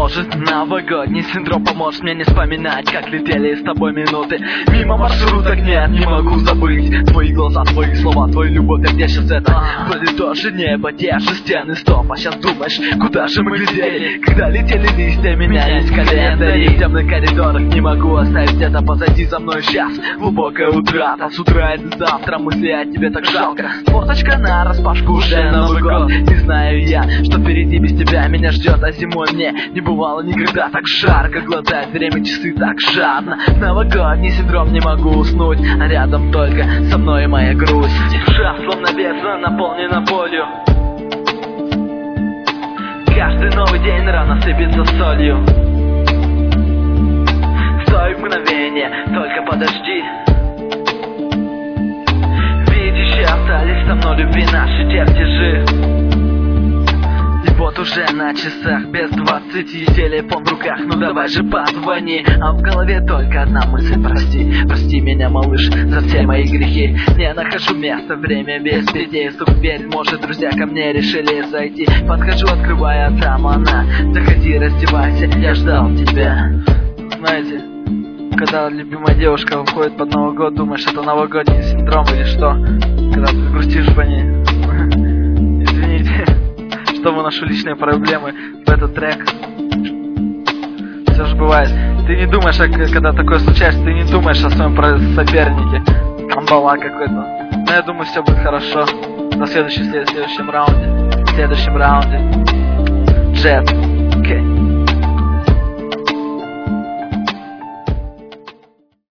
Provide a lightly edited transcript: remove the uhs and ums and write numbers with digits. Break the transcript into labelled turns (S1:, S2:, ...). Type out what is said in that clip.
S1: Может, новогодний синдром поможет мне не вспоминать, как летели с тобой минуты. Мимо маршруток нет, не могу забыть твои глаза, твои слова, твою любовь. А где сейчас это? Вроде тоже небо, те же стены, стоп. А сейчас думаешь, куда же мы глядели? Когда летели листья, менялись календари. В темных коридорах не могу оставить это позади. За мной сейчас глубокая утрата. С утра и до завтра мысли о тебе так жалко. Форточка на распашку, уже Новый год. Не знаю я, что впереди без тебя меня ждет. А зимой мне не бывало никогда так жарко. Глотает время, часы так жадно. Новогодний синдром, не могу уснуть. А рядом только со мной моя грусть. Душа словно бездна, наполнена болью. Каждый новый день рано сыпется солью. Стой мгновение, только подожди. Видишь, остались со мной любви наши чертежи. И вот уже на часах без 20, телефон в руках, ну давай же позвони. А в голове только одна мысль: прости, прости меня, малыш, за все мои грехи. Не нахожу места, время без пяти. Стук в дверь, может, друзья ко мне решили зайти. Подхожу, открываю, а там она. Заходи, раздевайся, я ждал тебя. Знаете, когда любимая девушка выходит под Новый год, думаешь, это новогодний синдром или что? Когда ты грустишь по ней. Извините, что выношу личные проблемы в этот трек. Все же бывает. Ты не думаешь, когда такое случается, ты не думаешь о своем сопернике. Амбала какой-то. Но я думаю, все будет хорошо. На следующем раунде. Джет.